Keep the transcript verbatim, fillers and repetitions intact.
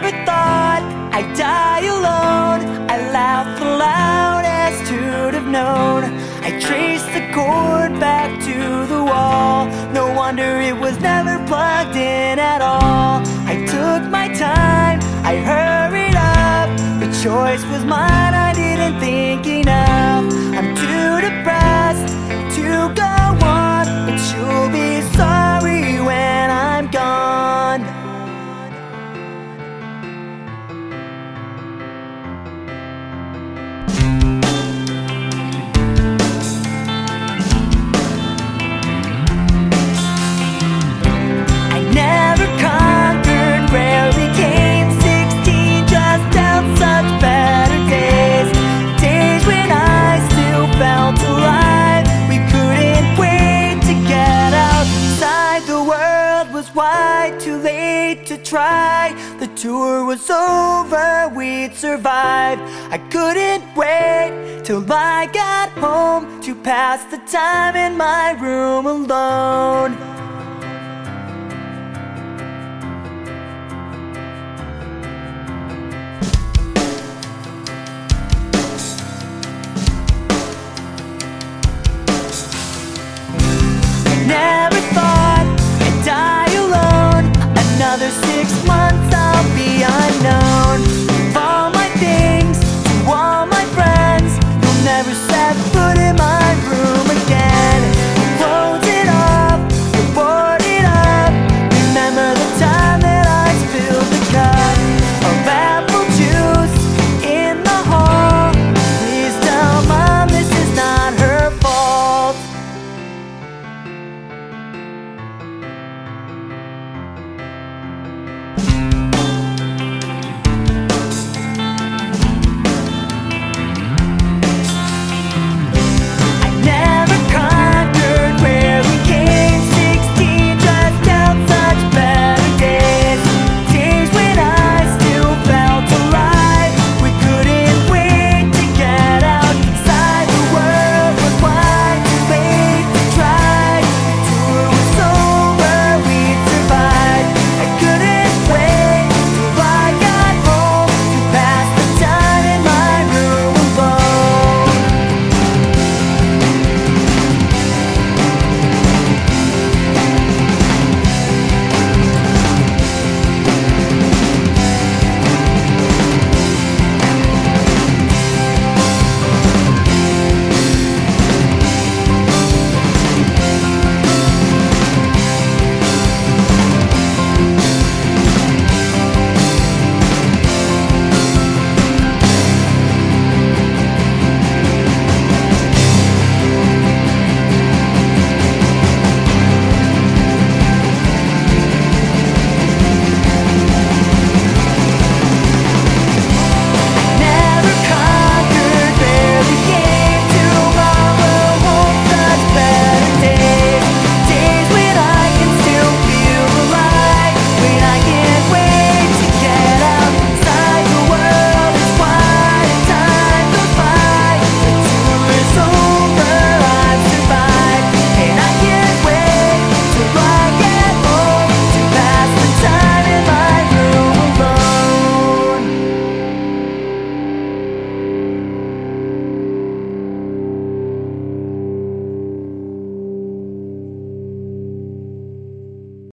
never thought I'd die alone. I laughed the loudest who'd have known. I traced the cord back to the wall. No wonder it was never plugged in at all. I took my time, I hurried up. The choice was mine, I didn't think enough. I'm too depressed to go on, but you'll be sorry when I'm gone. Why too late to try? The tour was over, we'd survived. I couldn't wait till I got home to pass the time in my room alone.